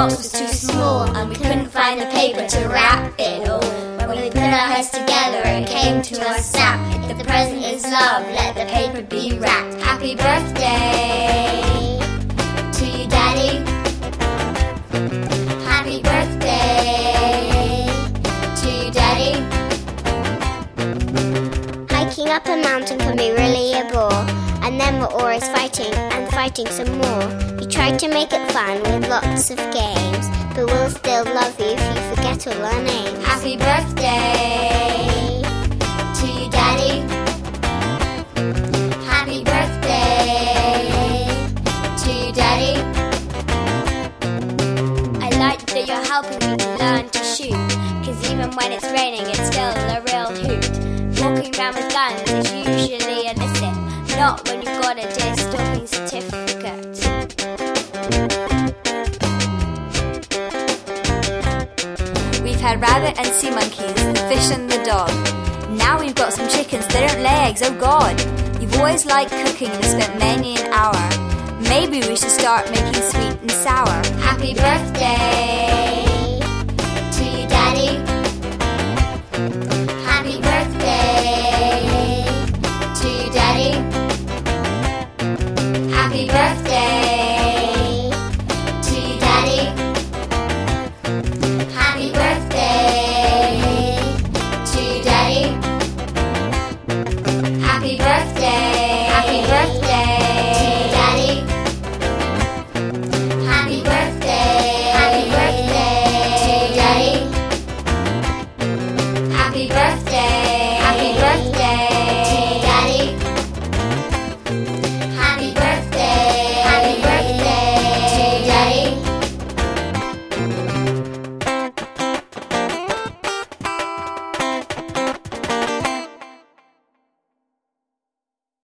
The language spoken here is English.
box was too small, and we couldn't find the paper to wrap it all. When we put our heads together, it came to us snap. If the present is love, let the paper be wrapped. Happy birthday to you, Daddy. Happy birthday to you, Daddy. Hiking up a mountain can be really a bore, and then we're always fighting and fighting some more. We tried to make it fun with lots of games, but we'll still love you if you forget all our names. Happy birthday to you, Daddy. Happy birthday to you, Daddy. I like that you're helping me to learn to shoot, 'cause even when it's raining it's still a real hoot. Walking around with guns is usually illicit, not when you've got a deer stalking certificate. We've had rabbit and sea monkeys, the fish and the dog. Now we've got some chickens, they don't lay eggs, oh God. You've always liked cooking and spent many an hour. Maybe we should start making sweet and sour. Happy birthday